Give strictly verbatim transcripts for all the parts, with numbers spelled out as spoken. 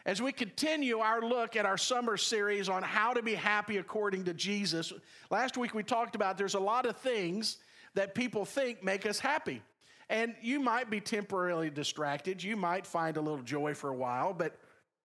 As we continue our look at our summer series on how to be happy according to Jesus, last week we talked about there's a lot of things that people think make us happy. And you might be temporarily distracted. You might find a little joy for a while, but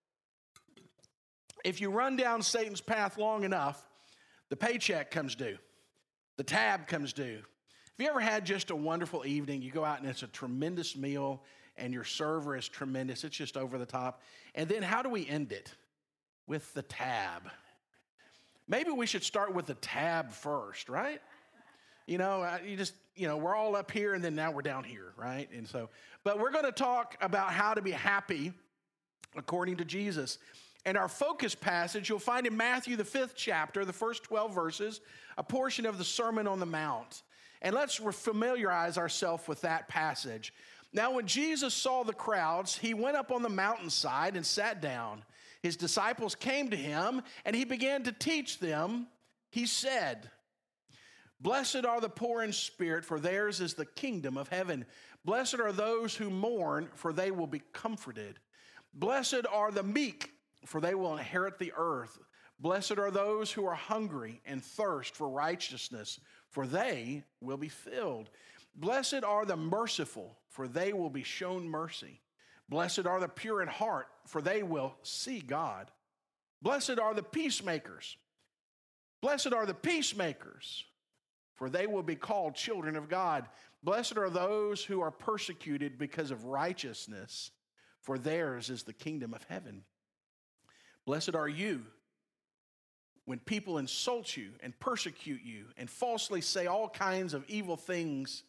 if you run down Satan's path long enough, the paycheck comes due. The tab comes due. Have you ever had just a wonderful evening? You go out and it's a tremendous meal, and your server is tremendous. It's just over the top. And then how do we end it? With the tab. Maybe we should start with the tab first, right? You know, you just, you know, we're all up here and then now we're down here, right? And so, but we're going to talk about how to be happy according to Jesus. And our focus passage, you'll find in Matthew, the fifth chapter, the first twelve verses, a portion of the Sermon on the Mount. And let's familiarize ourselves with that passage. Now, when Jesus saw the crowds, he went up on the mountainside and sat down. His disciples came to him, and he began to teach them. He said, "Blessed are the poor in spirit, for theirs is the kingdom of heaven. Blessed are those who mourn, for they will be comforted. Blessed are the meek, for they will inherit the earth. Blessed are those who are hungry and thirst for righteousness, for they will be filled. Blessed are the merciful, for they will be shown mercy. Blessed are the pure in heart, for they will see God. Blessed are the peacemakers. Blessed are the peacemakers, for they will be called children of God. Blessed are those who are persecuted because of righteousness, for theirs is the kingdom of heaven. Blessed are you when people insult you and persecute you and falsely say all kinds of evil things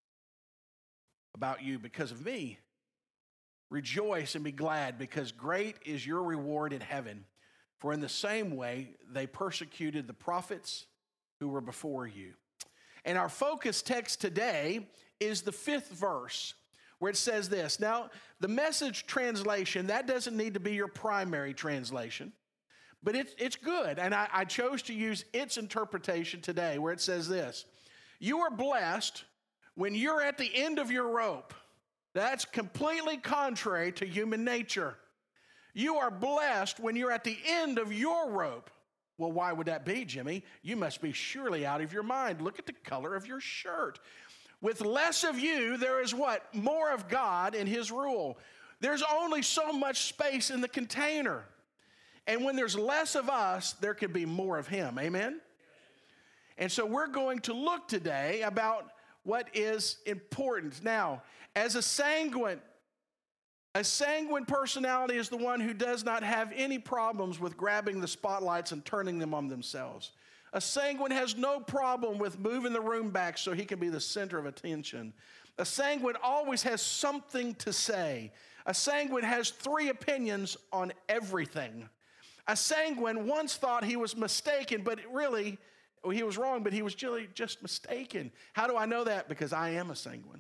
about you because of me. Rejoice and be glad, because great is your reward in heaven. For in the same way they persecuted the prophets who were before you." And our focus text today is the fifth verse, where it says this. Now, the Message translation, that doesn't need to be your primary translation, but it's, it's good. And I, I chose to use its interpretation today, where it says this: "You are blessed when you're at the end of your rope." That's completely contrary to human nature. You are blessed when you're at the end of your rope. Well, why would that be, Jimmy? You must be surely out of your mind. Look at the color of your shirt. With less of you, there is what? More of God and his rule. There's only so much space in the container. And when there's less of us, there can be more of him. Amen? And so we're going to look today about what is important. Now, as a sanguine, a sanguine personality is the one who does not have any problems with grabbing the spotlights and turning them on themselves. A sanguine has no problem with moving the room back so he can be the center of attention. A sanguine always has something to say. A sanguine has three opinions on everything. A sanguine once thought he was mistaken, but really, well, he was wrong, but he was really just mistaken. How do I know that? Because I am a sanguine.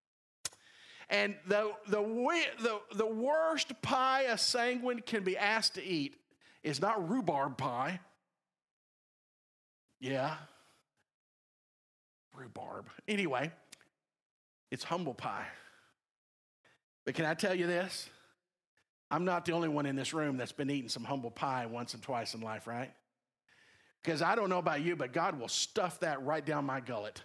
And the, the, the, the worst pie a sanguine can be asked to eat is not rhubarb pie. Yeah. Rhubarb. Anyway, it's humble pie. But can I tell you this? I'm not the only one in this room that's been eating some humble pie once and twice in life, right? Because I don't know about you, but God will stuff that right down my gullet.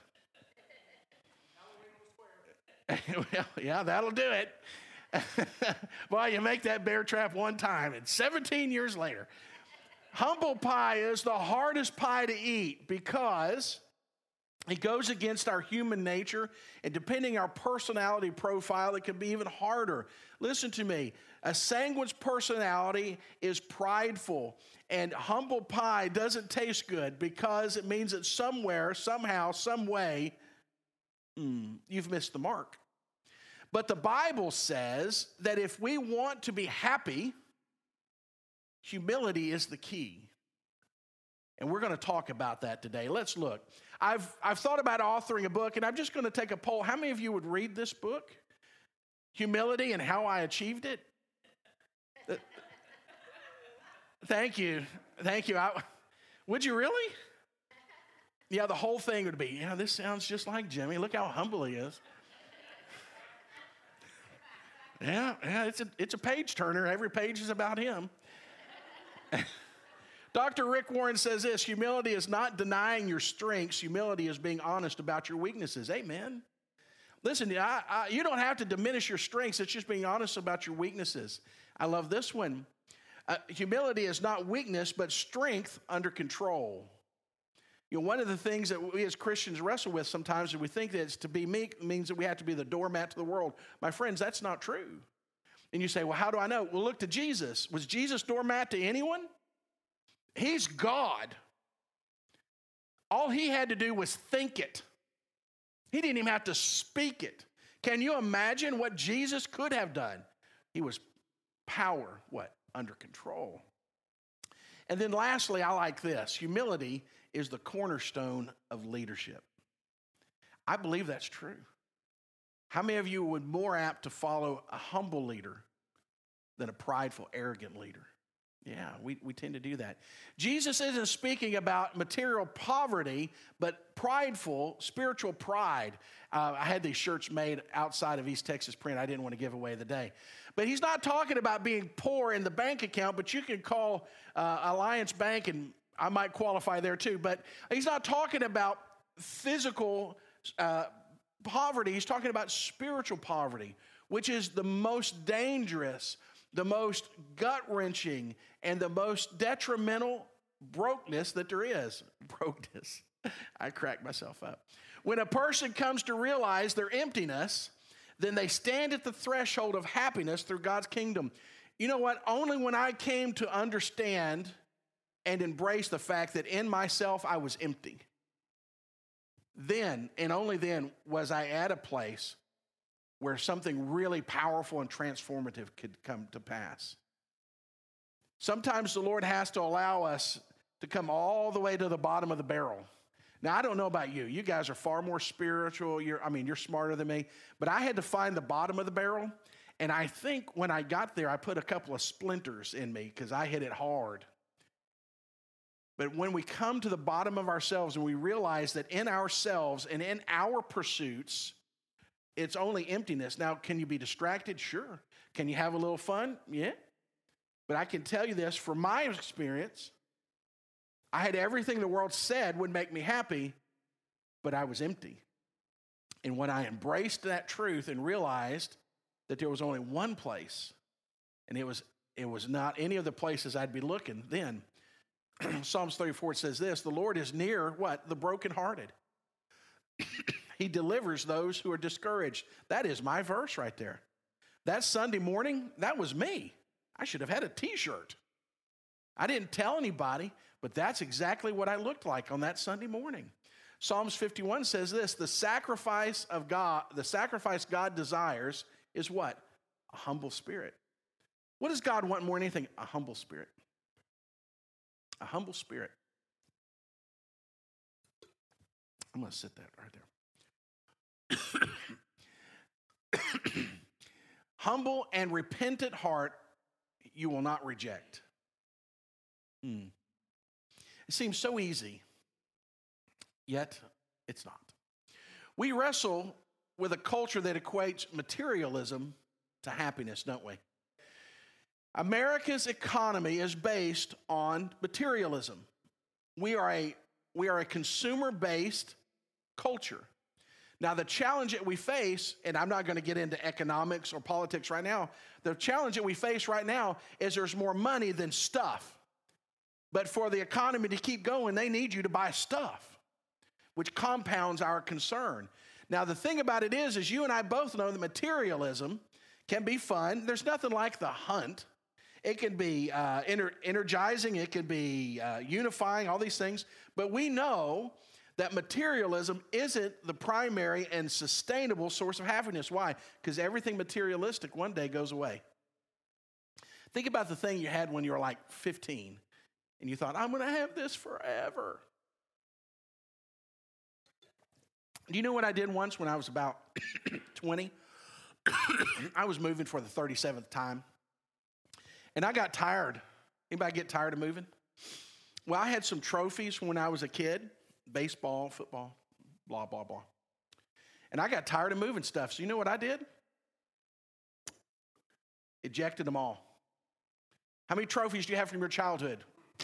Well, yeah, that'll do it. Well, you make that bear trap one time, and seventeen years later. Humble pie is the hardest pie to eat because it goes against our human nature, and depending on our personality profile, it can be even harder. Listen to me. A sanguine's personality is prideful, and humble pie doesn't taste good because it means that somewhere, somehow, some way, mm, you've missed the mark. But the Bible says that if we want to be happy, humility is the key. And we're going to talk about that today. Let's look. I've, I've thought about authoring a book, and I'm just going to take a poll. How many of you would read this book? Humility and How I Achieved It? Uh, thank you. Thank you. I, would you really? Yeah, the whole thing would be, yeah, this sounds just like Jimmy. Look how humble he is. Yeah, yeah, it's a, it's a page turner. Every page is about him. Doctor Rick Warren says this: humility is not denying your strengths. Humility is being honest about your weaknesses. Amen. Listen, I, I, you don't have to diminish your strengths. It's just being honest about your weaknesses. I love this one. Uh, humility is not weakness, but strength under control. You know, one of the things that we as Christians wrestle with sometimes is we think that it's to be meek means that we have to be the doormat to the world. My friends, that's not true. And you say, well, how do I know? Well, look to Jesus. Was Jesus doormat to anyone? He's God. All he had to do was think it. He didn't even have to speak it. Can you imagine what Jesus could have done? He was power, what? Under control. And then lastly, I like this. Humility is the cornerstone of leadership. I believe that's true. How many of you would more apt to follow a humble leader than a prideful, arrogant leader? Yeah, we, we tend to do that. Jesus isn't speaking about material poverty, but prideful, spiritual pride. Uh, I had these shirts made outside of East Texas Print. I didn't want to give away the day. But he's not talking about being poor in the bank account, but you can call uh, Alliance Bank, and I might qualify there too. But he's not talking about physical uh, poverty. He's talking about spiritual poverty, which is the most dangerous, the most gut-wrenching, and the most detrimental brokenness that there is. Brokenness. I crack myself up. When a person comes to realize their emptiness, then they stand at the threshold of happiness through God's kingdom. You know what? Only when I came to understand and embrace the fact that in myself I was empty, then and only then was I at a place where something really powerful and transformative could come to pass. Sometimes the Lord has to allow us to come all the way to the bottom of the barrel. Now, I don't know about you. You guys are far more spiritual. You're, I mean, you're smarter than me. But I had to find the bottom of the barrel. And I think when I got there, I put a couple of splinters in me because I hit it hard. But when we come to the bottom of ourselves and we realize that in ourselves and in our pursuits, it's only emptiness. Now, can you be distracted? Sure. Can you have a little fun? Yeah. But I can tell you this, from my experience, I had everything the world said would make me happy, but I was empty. And when I embraced that truth and realized that there was only one place, and it was it was not any of the places I'd be looking, then Psalms thirty-four says this: the Lord is near, what? The brokenhearted. He delivers those who are discouraged. That is my verse right there. That Sunday morning, that was me. I should have had a t-shirt. I didn't tell anybody, but that's exactly what I looked like on that Sunday morning. Psalms fifty-one says this: the sacrifice of God, the sacrifice God desires is what? A humble spirit. What does God want more than anything? A humble spirit. A humble spirit. I'm going to sit that right there. Humble and repentant heart you will not reject. Hmm. It seems so easy, yet it's not. We wrestle with a culture that equates materialism to happiness, don't we? America's economy is based on materialism. We are a, we are a consumer-based culture. Now, the challenge that we face, and I'm not going to get into economics or politics right now, the challenge that we face right now is there's more money than stuff. But for the economy to keep going, they need you to buy stuff, which compounds our concern. Now, the thing about it is, is you and I both know that materialism can be fun. There's nothing like the hunt. It can be uh, ener- energizing. It can be uh, unifying, all these things. But we know that materialism isn't the primary and sustainable source of happiness. Why? Because everything materialistic one day goes away. Think about the thing you had when you were like fifteen, and you thought, I'm going to have this forever. Do you know what I did once when I was about twenty? I was moving for the thirty-seventh time, and I got tired. Anybody get tired of moving? Well, I had some trophies from when I was a kid. Baseball, football, blah, blah, blah. And I got tired of moving stuff. So you know what I did? Ejected them all. How many trophies do you have from your childhood?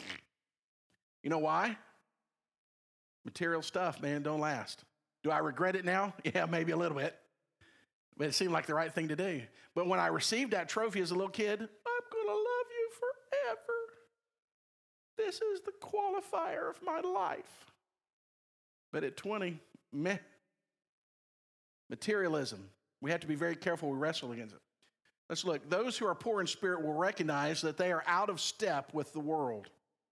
You know why? Material stuff, man, don't last. Do I regret it now? Yeah, maybe a little bit. But it seemed like the right thing to do. But when I received that trophy as a little kid, I'm going to love you forever. This is the qualifier of my life. But at twenty, meh. Materialism. We have to be very careful we wrestle against it. Let's look. Those who are poor in spirit will recognize that they are out of step with the world.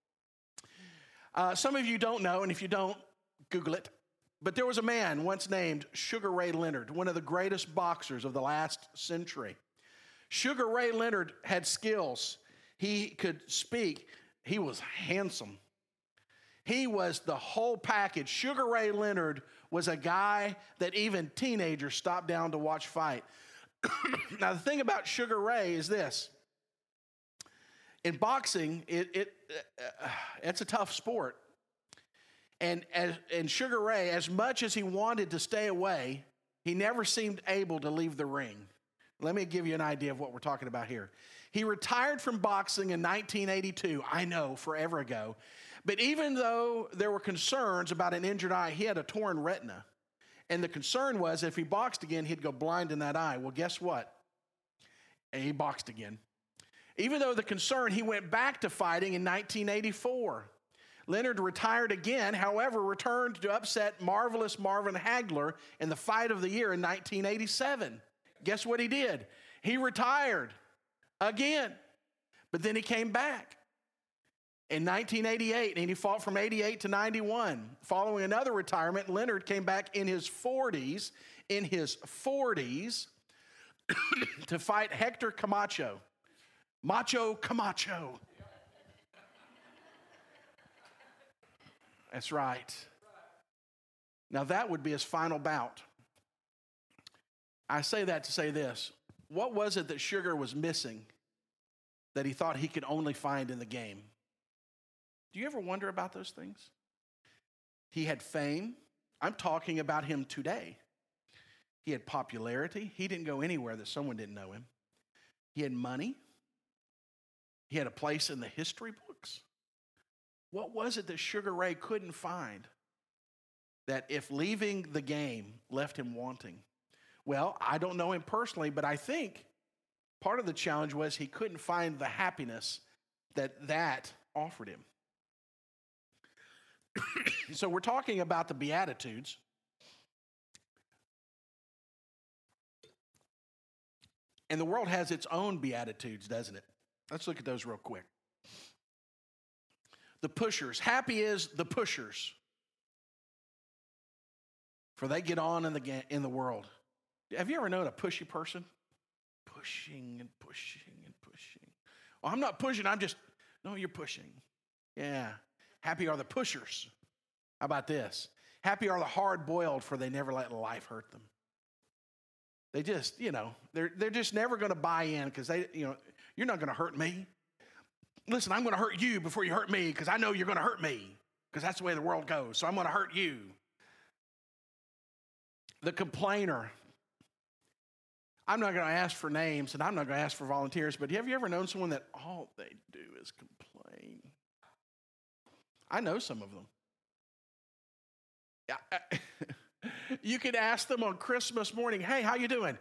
Uh, some of you don't know, and if you don't, Google it. But there was a man once named Sugar Ray Leonard, one of the greatest boxers of the last century. Sugar Ray Leonard had skills. He could speak. He was handsome. He was the whole package. Sugar Ray Leonard was a guy that even teenagers stopped down to watch fight. Now, the thing about Sugar Ray is this. In boxing, it, it uh, it's a tough sport. And, as, and Sugar Ray, as much as he wanted to stay away, he never seemed able to leave the ring. Let me give you an idea of what we're talking about here. He retired from boxing in nineteen eighty-two, I know, forever ago. But even though there were concerns about an injured eye, he had a torn retina. And the concern was if he boxed again, he'd go blind in that eye. Well, guess what? He boxed again. Even though the concern, he went back to fighting in nineteen eighty-four. Leonard retired again, however, returned to upset Marvelous Marvin Hagler in the fight of the year in nineteen eighty-seven. Guess what he did? He retired again. But then he came back in nineteen eighty-eight, and he fought from eighty-eight to ninety-one. Following another retirement, Leonard came back in his forties, in his forties, to fight Hector Camacho. Macho Camacho. That's right. Now that would be his final bout. I say that to say this. What was it that Sugar was missing that he thought he could only find in the game? Do you ever wonder about those things? He had fame. I'm talking about him today. He had popularity. He didn't go anywhere that someone didn't know him. He had money. He had a place in the history books. What was it that Sugar Ray couldn't find that if leaving the game left him wanting? Well, I don't know him personally, but I think part of the challenge was he couldn't find the happiness that that offered him. So we're talking about the Beatitudes. And the world has its own Beatitudes, doesn't it? Let's look at those real quick. The pushers. Happy is the pushers, for they get on in the, ga- in the world. Have you ever known a pushy person? Pushing and pushing and pushing. Oh, I'm not pushing, I'm just, no, you're pushing. Yeah. Happy are the pushers. How about this? Happy are the hard-boiled, for they never let life hurt them. They just, you know, they're they're just never going to buy in because they, you know, you're not going to hurt me. Listen, I'm going to hurt you before you hurt me because I know you're going to hurt me because that's the way the world goes. So I'm going to hurt you. The complainer. I'm not going to ask for names and I'm not going to ask for volunteers, but have you ever known someone that all they do is complain? I know some of them. Yeah. You could ask them on Christmas morning, hey, how you doing?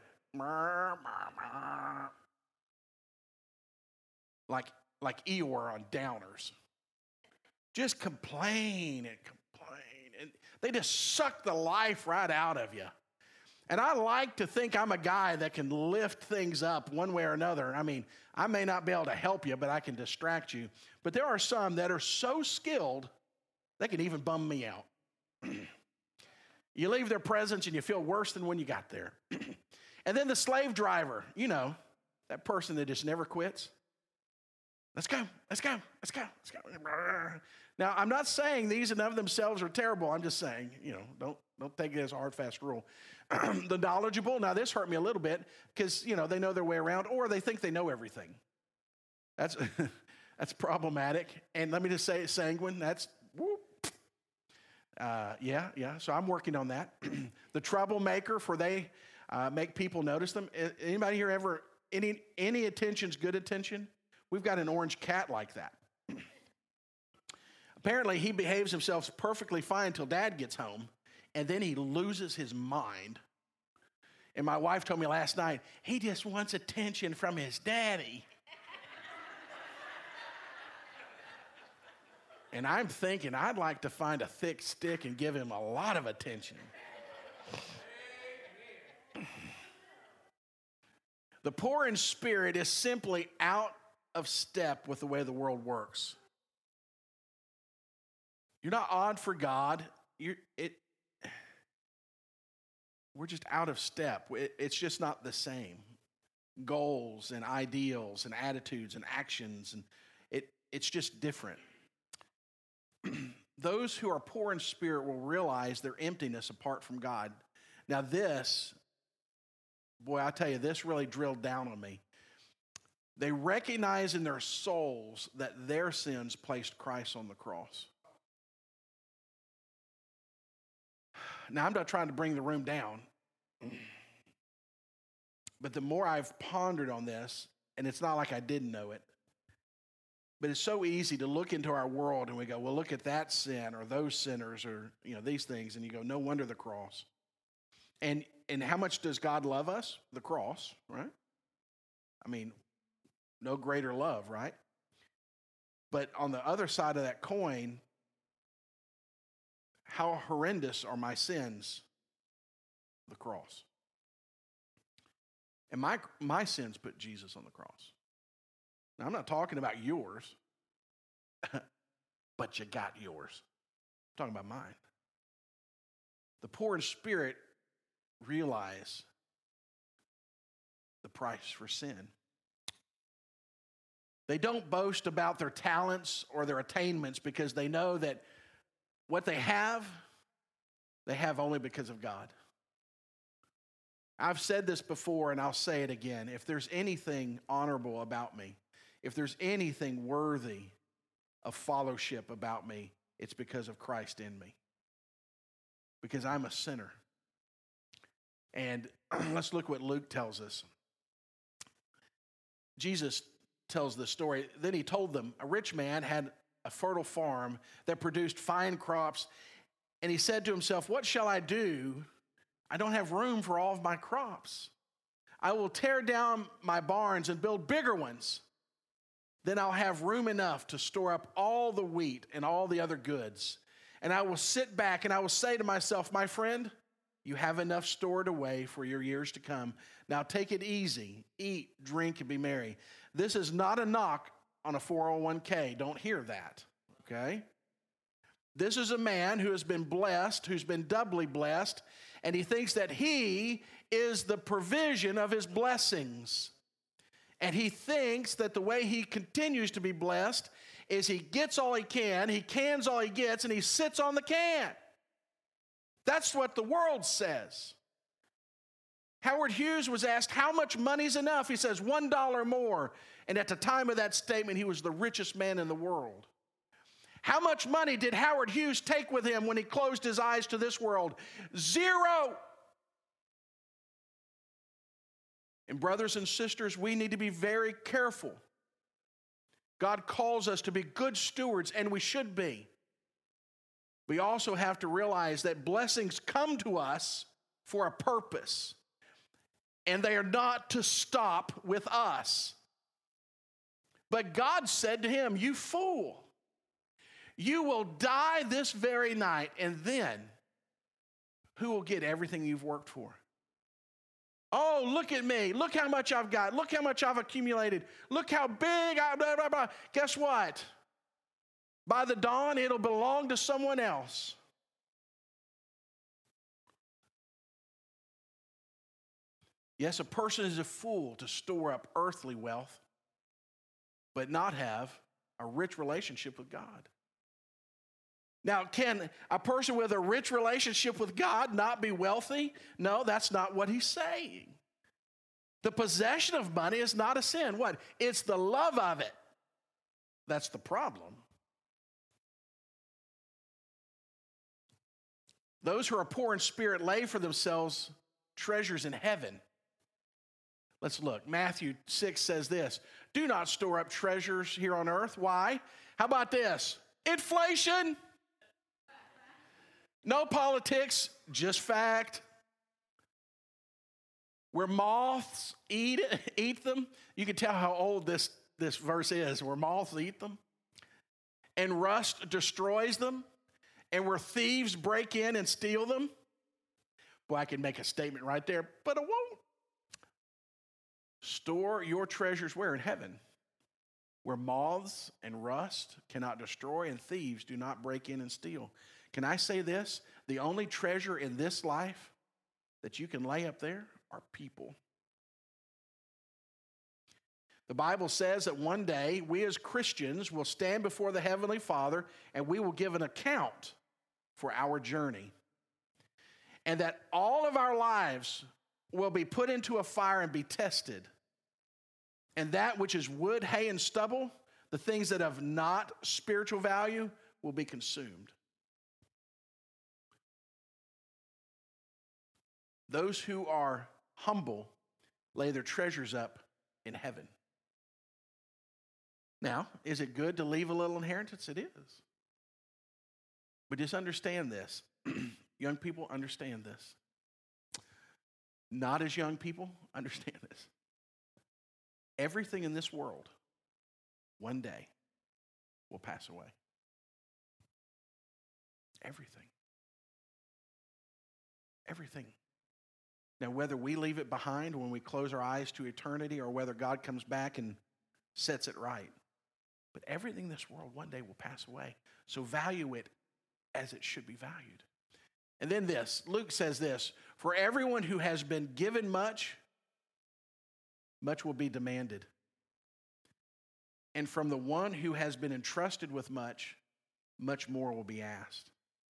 Like, like Eeyore on Downers. Just complain and complain. And they just suck the life right out of you. And I like to think I'm a guy that can lift things up one way or another. I mean, I may not be able to help you, but I can distract you. But there are some that are so skilled, they can even bum me out. You leave their presence and you feel worse than when you got there. And then the slave driver, you know, that person that just never quits. Let's go, let's go, let's go, let's go. Now, I'm not saying these and of themselves are terrible. I'm just saying, you know, don't, don't take it as a hard, fast rule. The knowledgeable, now this hurt me a little bit because, you know, they know their way around or they think they know everything. That's, that's problematic. And let me just say, sanguine, that's, whoop. Uh, yeah, yeah, so I'm working on that. The troublemaker, for they uh, make people notice them. Anybody here ever any, any attention's good attention? We've got an orange cat like that. Apparently, he behaves himself perfectly fine until Dad gets home, and then he loses his mind. And my wife told me last night, he just wants attention from his daddy. And I'm thinking I'd like to find a thick stick and give him a lot of attention. The poor in spirit is simply out of step with the way the world works. You're not odd for God. You're, it, we're just out of step. It, it's just not the same. Goals and ideals and attitudes and actions, and it, it's just different. Those who are poor in spirit will realize their emptiness apart from God. Now this, boy, I tell you, this really drilled down on me. They recognize in their souls that their sins placed Christ on the cross. Now, I'm not trying to bring the room down, but the more I've pondered on this, and it's not like I didn't know it, but it's so easy to look into our world and we go, well, look at that sin or those sinners or, you know, these things, and you go, no wonder the cross. And and how much does God love us? The cross, right? I mean, no greater love, right? But on the other side of that coin, how horrendous are my sins? The cross. And my, my sins put Jesus on the cross. Now, I'm not talking about yours, but you got yours. I'm talking about mine. The poor in spirit realize the price for sin. They don't boast about their talents or their attainments because they know that what they have, they have only because of God. I've said this before and I'll say it again. If there's anything honorable about me, if there's anything worthy of fellowship about me, it's because of Christ in me. Because I'm a sinner. And let's look what Luke tells us. Jesus tells this story. Then he told them, a rich man had a fertile farm that produced fine crops. And he said to himself, what shall I do? I don't have room for all of my crops. I will tear down my barns and build bigger ones. Then I'll have room enough to store up all the wheat and all the other goods. And I will sit back and I will say to myself, my friend, you have enough stored away for your years to come. Now take it easy, eat, drink, and be merry. This is not a knock on a four oh one k. Don't hear that, okay? This is a man who has been blessed, who's been doubly blessed, and he thinks that he is the provision of his blessings. And he thinks that the way he continues to be blessed is he gets all he can, he cans all he gets, and he sits on the can. That's what the world says. Howard Hughes was asked, how much money's enough? He says, one dollar more. And at the time of that statement, he was the richest man in the world. How much money did Howard Hughes take with him when he closed his eyes to this world? Zero. And brothers and sisters, we need to be very careful. God calls us to be good stewards, and we should be. We also have to realize that blessings come to us for a purpose, and they are not to stop with us. But God said to him, you fool, you will die this very night, and then who will get everything you've worked for? Oh, look at me. Look how much I've got. Look how much I've accumulated. Look how big I, blah, blah, blah. Guess what? By the dawn, it'll belong to someone else. Yes, a person is a fool to store up earthly wealth, but not have a rich relationship with God. Now, can a person with a rich relationship with God not be wealthy? No, that's not what he's saying. The possession of money is not a sin. What? It's the love of it. That's the problem. Those who are poor in spirit lay for themselves treasures in heaven. Let's look. Matthew six says this, do not store up treasures here on earth. Why? How about this? Inflation. No politics, just fact. Where moths eat, eat them. You can tell how old this, this verse is. Where moths eat them. And rust destroys them. And where thieves break in and steal them. Boy, I can make a statement right there, but I won't. Store your treasures where? In heaven. Where moths and rust cannot destroy and thieves do not break in and steal. Can I say this? The only treasure in this life that you can lay up there are people. The Bible says that one day we as Christians will stand before the Heavenly Father and we will give an account for our journey. And that all of our lives will be put into a fire and be tested. And that which is wood, hay, and stubble, the things that have not spiritual value, will be consumed. Those who are humble lay their treasures up in heaven. Now, is it good to leave a little inheritance? It is. But just understand this. Young people, understand this. Not as young people, understand this. Everything in this world, one day, will pass away. Everything. Everything. Now, whether we leave it behind when we close our eyes to eternity or whether God comes back and sets it right, but everything in this world one day will pass away. So value it as it should be valued. And then this, Luke says this, for everyone who has been given much, much will be demanded. And from the one who has been entrusted with much, much more will be asked.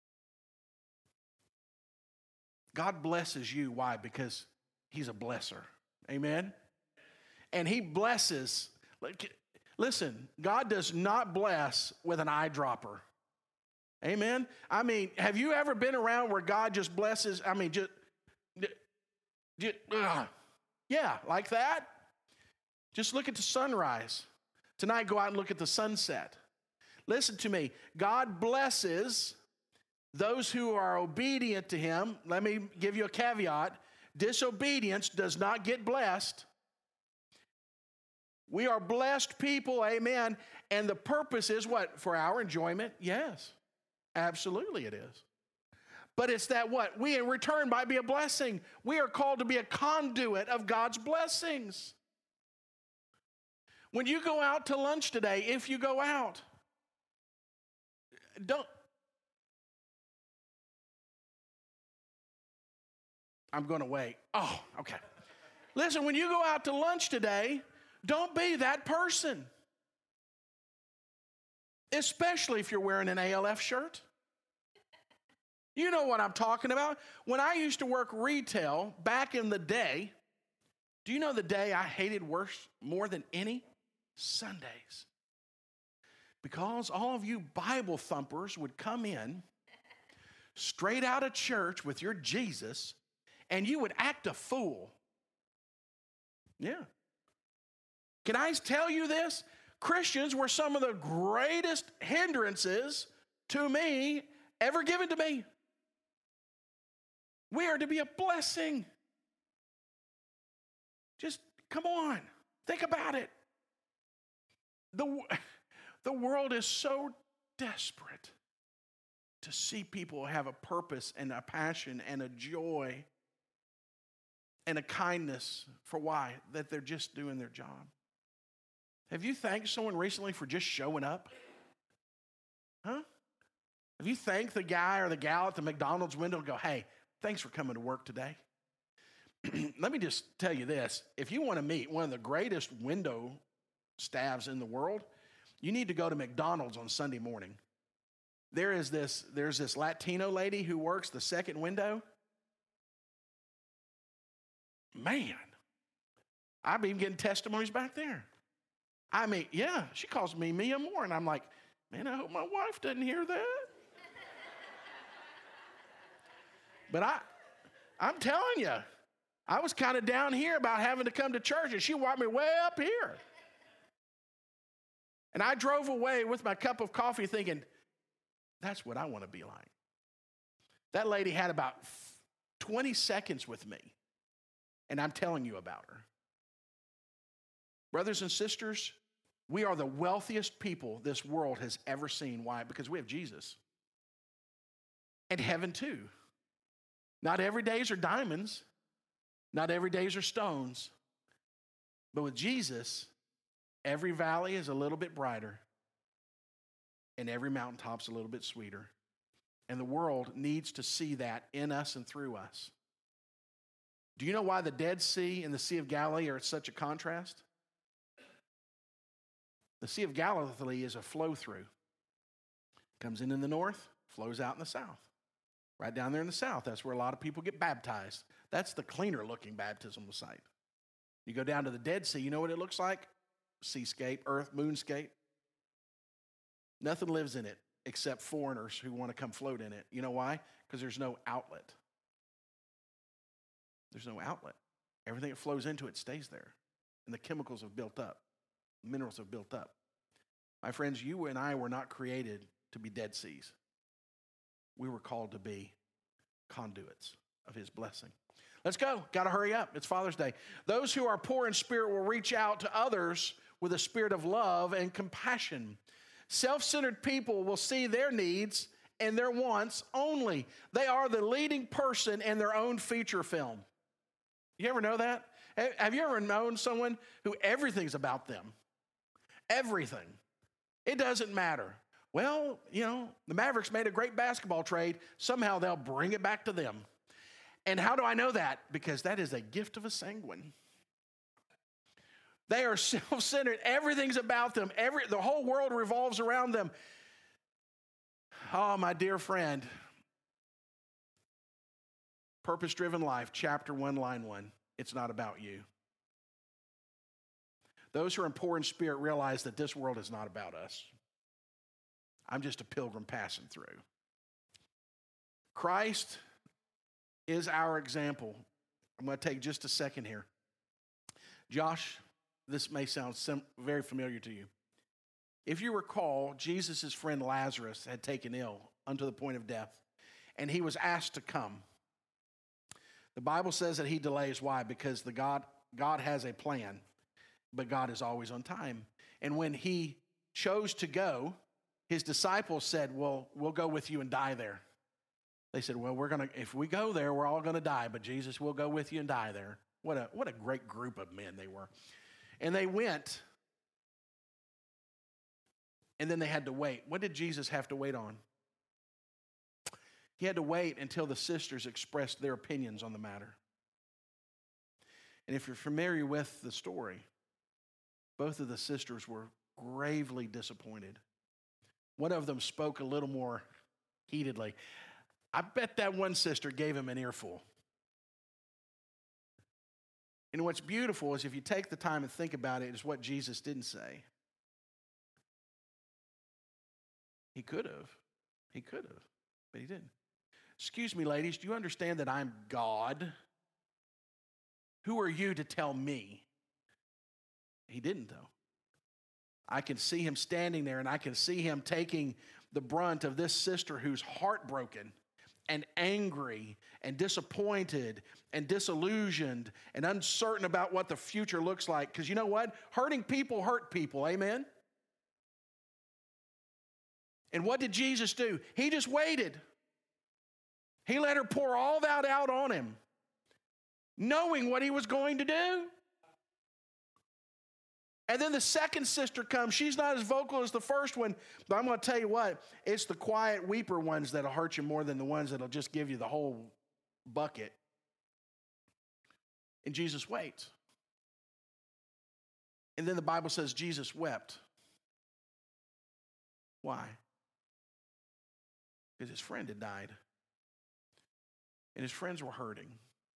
God blesses you. Why? Because he's a blesser. Amen? And he blesses. Listen, God does not bless with an eyedropper. Amen? I mean, have you ever been around where God just blesses? I mean, just, just uh, yeah, like that. Just look at the sunrise. Tonight, go out and look at the sunset. Listen to me. God blesses those who are obedient to him. Let me give you a caveat. Disobedience does not get blessed. We are blessed people, amen. And the purpose is what? For our enjoyment? Yes. Absolutely it is. But it's that what? We in return might be a blessing. We are called to be a conduit of God's blessings. When you go out to lunch today, if you go out, don't. I'm going to wait. Oh, okay. Listen, when you go out to lunch today, don't be that person. Especially if you're wearing an A L F shirt. You know what I'm talking about. When I used to work retail back in the day, do you know the day I hated worse more than any? Sundays. Because all of you Bible thumpers would come in straight out of church with your Jesus and you would act a fool. Yeah. Can I tell you this? Christians were some of the greatest hindrances to me ever given to me. We are to be a blessing. Just come on. Think about it. The, the world is so desperate to see people have a purpose and a passion and a joy and a kindness for why? That they're just doing their job. Have you thanked someone recently for just showing up? Huh? Have you thanked the guy or the gal at the McDonald's window and go, hey, thanks for coming to work today? Let me just tell you this. If you want to meet one of the greatest window staffs in the world, you need to go to McDonald's on Sunday morning. There is this, there's this Latino lady who works the second window. Man, I've been getting testimonies back there. I mean, yeah, she calls me Mia Moore, and I'm like, man, I hope my wife doesn't hear that. But I, I'm telling you, I was kind of down here about having to come to church, and she walked me way up here. And I drove away with my cup of coffee thinking, that's what I want to be like. That lady had about twenty seconds with me, and I'm telling you about her. Brothers and sisters, we are the wealthiest people this world has ever seen. Why? Because we have Jesus. And heaven too. Not every days are diamonds. Not every days are stones. But with Jesus, every valley is a little bit brighter. And every mountaintop's a little bit sweeter. And the world needs to see that in us and through us. Do you know why the Dead Sea and the Sea of Galilee are such a contrast? The Sea of Galilee is a flow-through. Comes in in the north, flows out in the south. Right down there in the south, that's where a lot of people get baptized. That's the cleaner-looking baptismal site. You go down to the Dead Sea, you know what it looks like? Seascape, earth, moonscape. Nothing lives in it except foreigners who want to come float in it. You know why? Because there's no outlet. There's no outlet. Everything that flows into it stays there. And the chemicals have built up. Minerals have built up. My friends, you and I were not created to be Dead Seas. We were called to be conduits of his blessing. Let's go. Got to hurry up. It's Father's Day. Those who are poor in spirit will reach out to others with a spirit of love and compassion. Self-centered people will see their needs and their wants only. They are the leading person in their own feature film. You ever know that? Have you ever known someone who everything's about them? Everything. It doesn't matter. Well, you know, the Mavericks made a great basketball trade. Somehow they'll bring it back to them. And how do I know that? Because that is a gift of a sanguine. They are self-centered. Everything's about them. Every, the whole world revolves around them. Oh, my dear friend. Purpose-driven life, chapter one, line one. It's not about you. Those who are poor in spirit realize that this world is not about us. I'm just a pilgrim passing through. Christ is our example. I'm going to take just a second here. Josh, this may sound sim- very familiar to you. If you recall, Jesus' friend Lazarus had taken ill unto the point of death, and he was asked to come. The Bible says that he delays. Why? Because the God, God has a plan, but God is always on time. And when he chose to go, his disciples said, well, we'll go with you and die there. They said, well, we're going to, if we go there, we're all going to die, but Jesus will go with you and die there. What a, what a great group of men they were. And they went, and then they had to wait. What did Jesus have to wait on? He had to wait until the sisters expressed their opinions on the matter. And if you're familiar with the story, both of the sisters were gravely disappointed. One of them spoke a little more heatedly. I bet that one sister gave him an earful. And what's beautiful is if you take the time and think about it, is what Jesus didn't say. He could have. He could have, but he didn't. Excuse me, ladies, do you understand that I'm God? Who are you to tell me? He didn't, though. I can see him standing there, and I can see him taking the brunt of this sister who's heartbroken and angry and disappointed and disillusioned and uncertain about what the future looks like. Because you know what? Hurting people hurt people, amen? And what did Jesus do? He just waited. He let her pour all that out on him, knowing what he was going to do. And then the second sister comes. She's not as vocal as the first one, but I'm going to tell you what, it's the quiet weeper ones that'll hurt you more than the ones that'll just give you the whole bucket. And Jesus waits. And then the Bible says Jesus wept. Why? Because his friend had died. And his friends were hurting.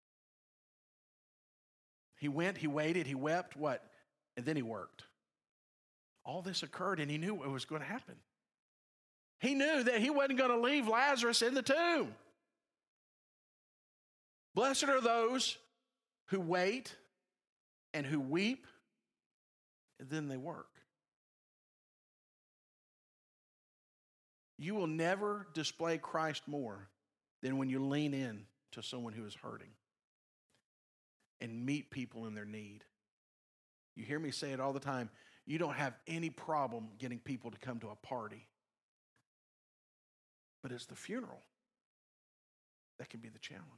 He went, he waited, he wept, what? And then he worked. All this occurred, and he knew what was going to happen. He knew that he wasn't going to leave Lazarus in the tomb. Blessed are those who wait and who weep, and then they work. You will never display Christ more than when you lean in to someone who is hurting and meet people in their need. You hear me say it all the time. You don't have any problem getting people to come to a party. But it's the funeral that can be the challenge.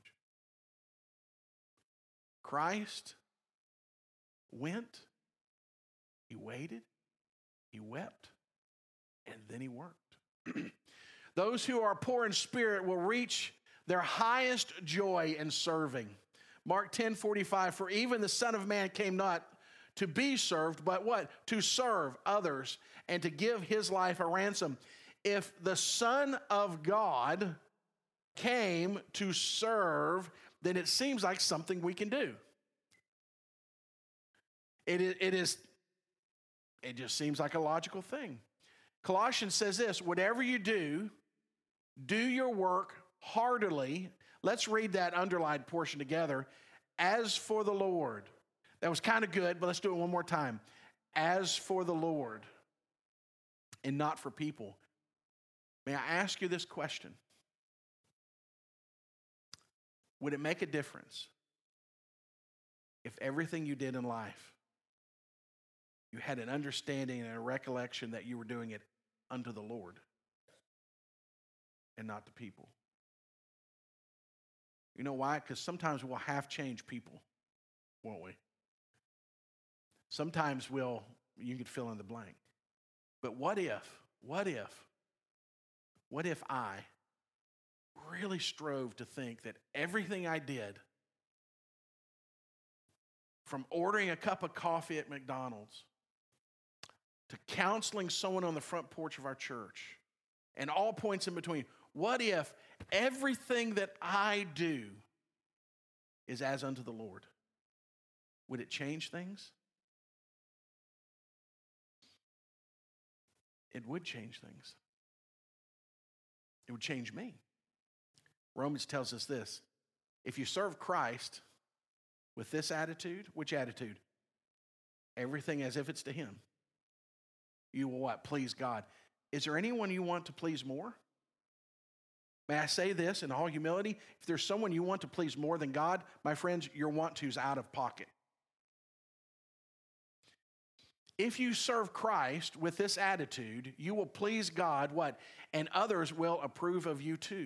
Christ went, he waited, he wept, and then he worked. Those who are poor in spirit will reach their highest joy in serving. Mark ten forty-five, for even the Son of Man came not to be served, but what? To serve others and to give his life a ransom. If the Son of God came to serve, then it seems like something we can do. It is, it is, it just seems like a logical thing. Colossians says this, whatever you do, do your work heartily. Let's read that underlined portion together. As for the Lord. That was kind of good, but let's do it one more time. As for the Lord, and not for people. May I ask you this question? Would it make a difference if everything you did in life, you had an understanding and a recollection that you were doing it unto the Lord and not the people? You know why? Because sometimes we'll half change people, won't we? Sometimes we'll, you could fill in the blank. But what if, what if, what if I really strove to think that everything I did, from ordering a cup of coffee at McDonald's to counseling someone on the front porch of our church and all points in between, what if everything that I do is as unto the Lord? Would it change things? It would change things. It would change me. Romans tells us this. If you serve Christ with this attitude, which attitude? Everything as if it's to him. You will what? Please God. Is there anyone you want to please more? May I say this in all humility? If there's someone you want to please more than God, my friends, your want to's out of pocket. If you serve Christ with this attitude, you will please God, what? And others will approve of you too.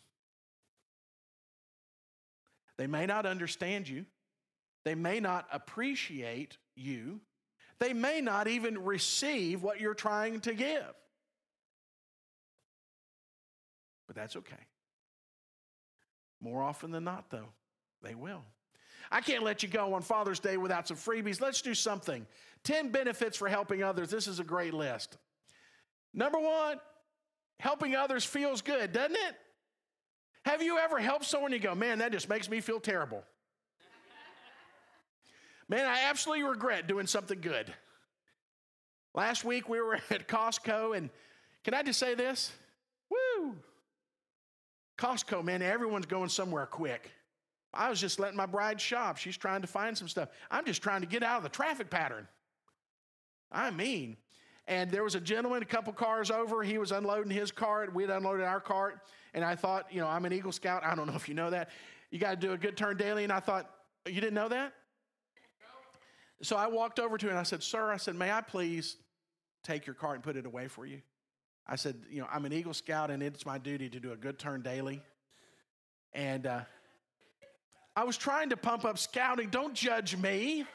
They may not understand you. They may not appreciate you. They may not even receive what you're trying to give. But that's okay. More often than not, though, they will. I can't let you go on Father's Day without some freebies. Let's do something. ten benefits for helping others. This is a great list. Number one, helping others feels good, doesn't it? Have you ever helped someone and you go, man, that just makes me feel terrible? Man, I absolutely regret doing something good. Last week we were at Costco, and can I just say this? Woo! Costco, man, everyone's going somewhere quick. I was just letting my bride shop. She's trying to find some stuff. I'm just trying to get out of the traffic pattern. I mean, and there was a gentleman a couple cars over. He was unloading his cart. We'd unloaded our cart. And I thought, you know, I'm an Eagle Scout. I don't know if you know that. You got to do a good turn daily. And I thought, you didn't know that? So I walked over to him and I said, sir, I said, may I please take your cart and put it away for you? I said, you know, I'm an Eagle Scout and it's my duty to do a good turn daily. And uh, I was trying to pump up scouting. Don't judge me.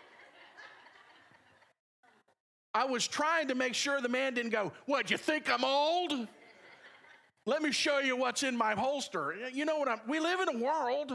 I was trying to make sure the man didn't go, what, you think I'm old? Let me show you what's in my holster. You know what I'm, we live in a world.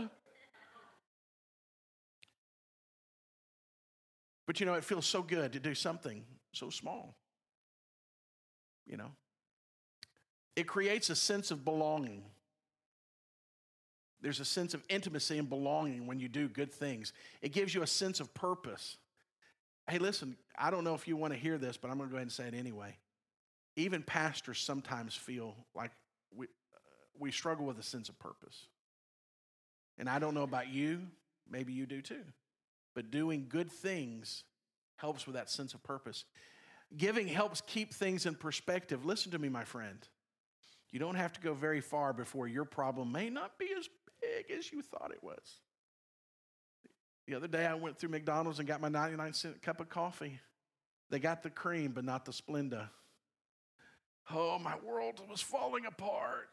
But you know, it feels so good to do something so small. You know, it creates a sense of belonging. There's a sense of intimacy and belonging when you do good things. It gives you a sense of purpose. Hey, listen, I don't know if you want to hear this, but I'm going to go ahead and say it anyway. Even pastors sometimes feel like we, uh, we struggle with a sense of purpose. And I don't know about you, Maybe you do too. But doing good things helps with that sense of purpose. Giving helps keep things in perspective. Listen to me, my friend. You don't have to go very far before your problem may not be as big as you thought it was. The other day I went through McDonald's and got my ninety-nine cent cup of coffee. They got the cream, but not the Splenda. Oh, my world was falling apart.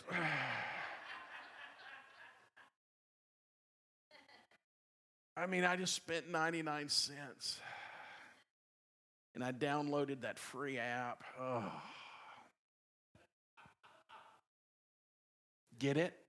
I mean, I just spent ninety-nine cents. And I downloaded that free app. Oh. Get it?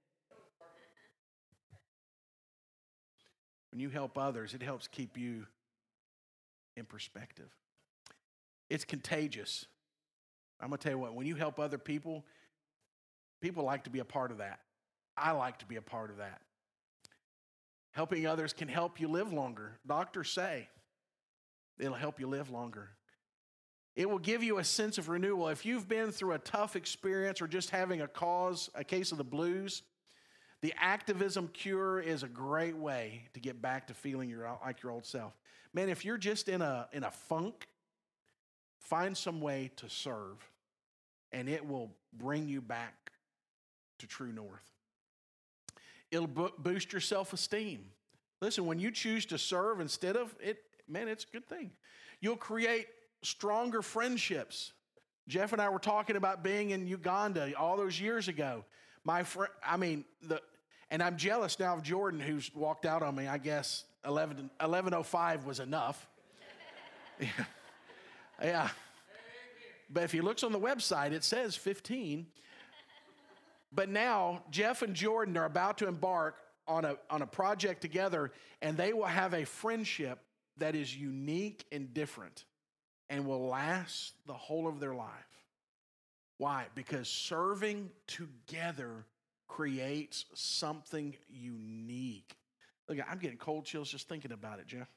When you help others, it helps keep you in perspective. It's contagious. I'm going to tell you what, when you help other people, people like to be a part of that. I like to be a part of that. Helping others can help you live longer. Doctors say it'll help you live longer. It will give you a sense of renewal. If you've been through a tough experience or just having a cause, a case of the blues, the activism cure is a great way to get back to feeling your, like your old self. Man, if you're just in a, in a funk, find some way to serve, and it will bring you back to true north. It'll bo- boost your self-esteem. Listen, when you choose to serve instead of it, man, it's a good thing. You'll create stronger friendships. Jeff and I were talking about being in Uganda all those years ago. My friend, I mean, the, and I'm jealous now of Jordan, who's walked out on me. I guess eleven oh five was enough. Yeah. Yeah. But if he looks on the website, it says fifteen. But now Jeff and Jordan are about to embark on a, on a project together, and they will have a friendship that is unique and different and will last the whole of their life. Why? Because serving together creates something unique. Look, I'm getting cold chills just thinking about it, Jeff.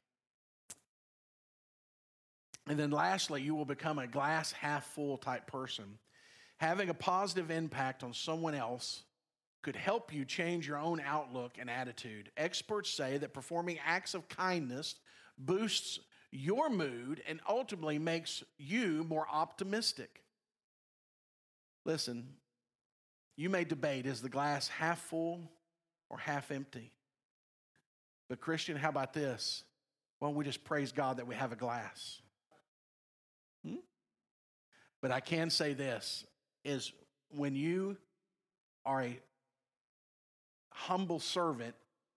And then lastly, you will become a glass half full type person. Having a positive impact on someone else could help you change your own outlook and attitude. Experts say that performing acts of kindness boosts your mood and ultimately makes you more optimistic. Listen, you may debate, is the glass half full or half empty? But Christian, how about this? Why don't we just praise God that we have a glass? Hmm? But I can say this, is when you are a humble servant,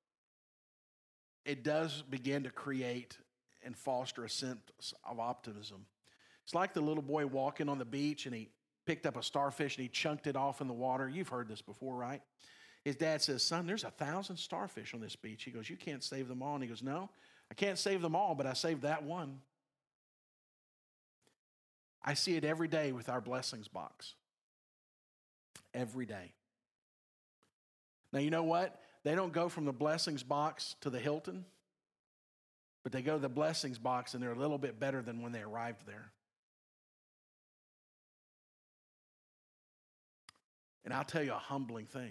it does begin to create and foster a sense of optimism. It's like the little boy walking on the beach and he picked up a starfish and he chunked it off in the water. You've heard this before, right? His dad says, son, there's a thousand starfish on this beach. He goes, you can't save them all. And he goes, no, I can't save them all, but I saved that one. I see it every day with our blessings box. Every day. Now, you know what? They don't go from the blessings box to the Hilton, but they go to the blessings box and they're a little bit better than when they arrived there. And I'll tell you a humbling thing.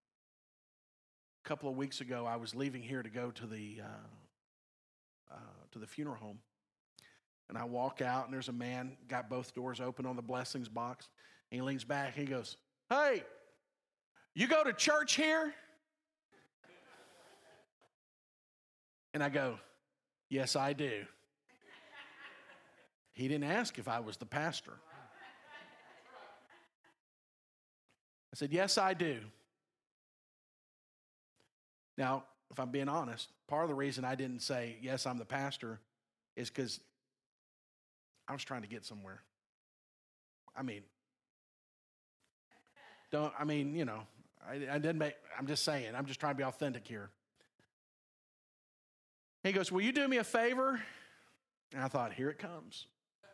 A couple of weeks ago, I was leaving here to go to the uh, uh, to the funeral home. And I walk out, and there's a man, got both doors open on the blessings box. And he leans back, and he goes, hey, you go to church here? And I go, yes, I do. He didn't ask if I was the pastor. I said, yes, I do. Now, if I'm being honest, part of the reason I didn't say, yes, I'm the pastor, is because I was trying to get somewhere. I mean, don't, I mean, you know, I, I didn't make, I'm just saying, I'm just trying to be authentic here. He goes, will you do me a favor? And I thought, here it comes.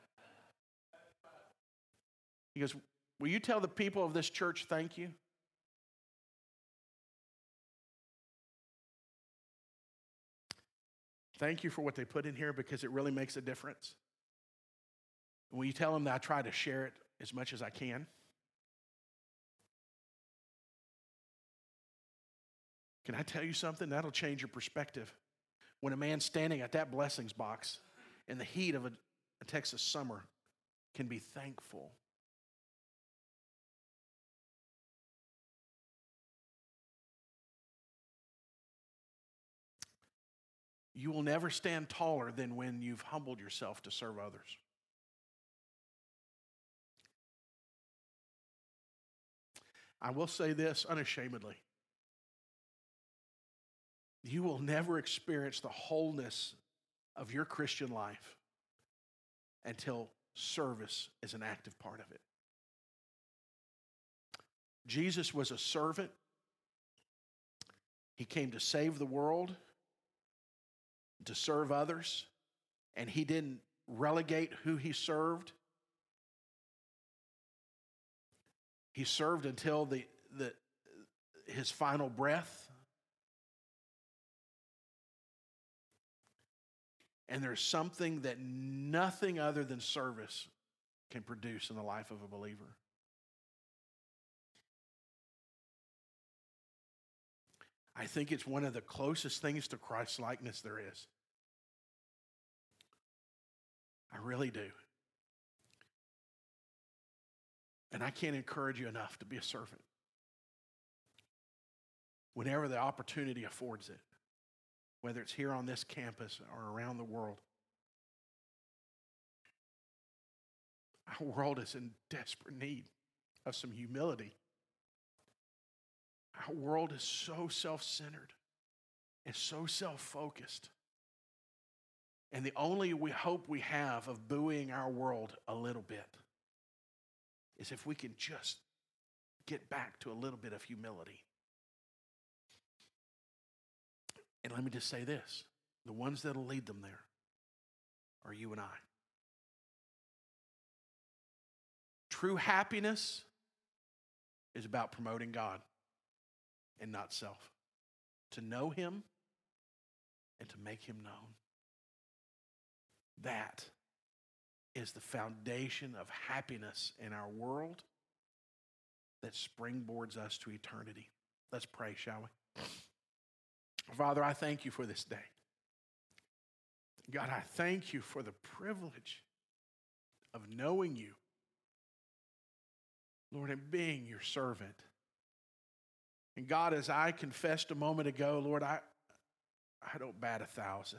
He goes, will you tell the people of this church thank you? Thank you for what they put in here because it really makes a difference. And will you tell them that I try to share it as much as I can? Can I tell you something? That'll change your perspective. when a man standing at that blessings box in the heat of a, a Texas summer can be thankful. You will never stand taller than when you've humbled yourself to serve others. I will say this unashamedly. You will never experience the wholeness of your Christian life until service is an active part of it. Jesus was a servant. He came to save the world, to serve others, and he didn't relegate who he served. He served until the, the his final breath. And there's something that nothing other than service can produce in the life of a believer. I think it's one of the closest things to Christ-likeness there is. I really do. And I can't encourage you enough to be a servant whenever the opportunity affords it, whether it's here on this campus or around the world. Our world is in desperate need of some humility. Our world is so self-centered and so self-focused. And the only we hope we have of buoying our world a little bit is if we can just get back to a little bit of humility. And let me just say this. The ones that will lead them there are you and I. True happiness is about promoting God and not self. To know him and to make him known. That is the foundation of happiness in our world that springboards us to eternity. Let's pray, shall we? Father, I thank you for this day. God, I thank you for the privilege of knowing you, Lord, and being your servant. And God, as I confessed a moment ago, Lord, I, I don't bat a thousand.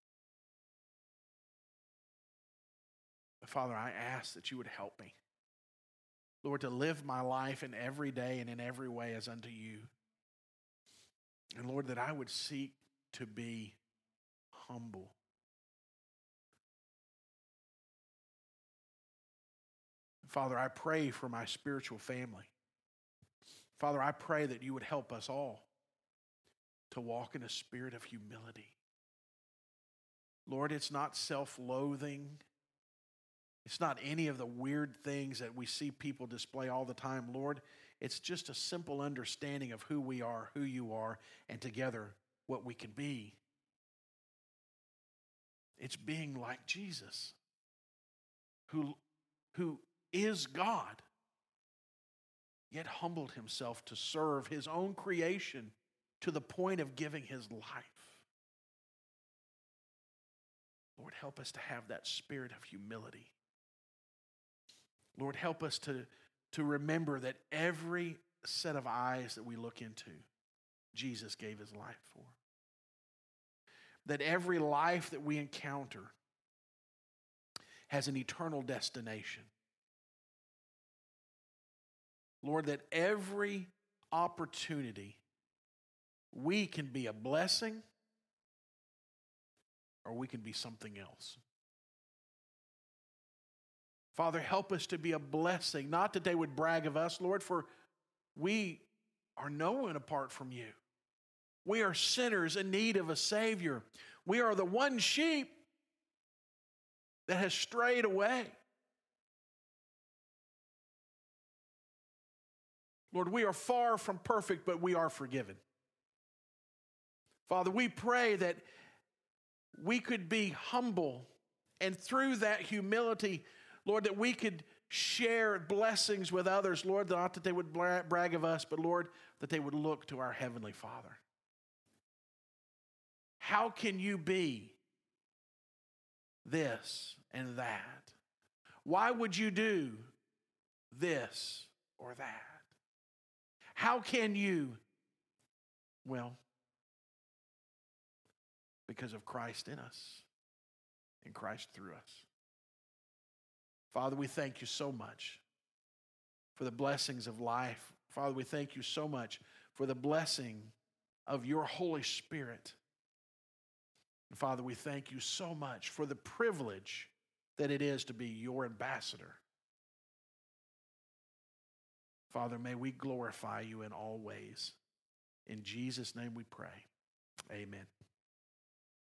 But Father, I ask that you would help me, Lord, to live my life in every day and in every way as unto you. And Lord, that I would seek to be humble. Father, I pray for my spiritual family. Father, I pray that you would help us all to walk in a spirit of humility. Lord, it's not self-loathing. It's not any of the weird things that we see people display all the time. Lord, it's just a simple understanding of who we are, who you are, and together what we can be. It's being like Jesus, who, who is God, yet humbled himself to serve his own creation to the point of giving his life. Lord, help us to have that spirit of humility. Lord, help us to, to remember that every set of eyes that we look into, Jesus gave his life for. That every life that we encounter has an eternal destination. Lord, that every opportunity we can be a blessing or we can be something else. Father, help us to be a blessing, not that they would brag of us, Lord, for we are no one apart from you. We are sinners in need of a Savior. We are the one sheep that has strayed away. Lord, we are far from perfect, but we are forgiven. Father, we pray that we could be humble, and through that humility, Lord, that we could share blessings with others, Lord, not that they would brag of us, but Lord, that they would look to our Heavenly Father. How can you be this and that? Why would you do this or that? How can you? Well, because of Christ in us and Christ through us. Father, we thank you so much for the blessings of life. Father, we thank you so much for the blessing of your Holy Spirit. And Father, we thank you so much for the privilege that it is to be your ambassador. Father, may we glorify you in all ways. In Jesus' name we pray. Amen.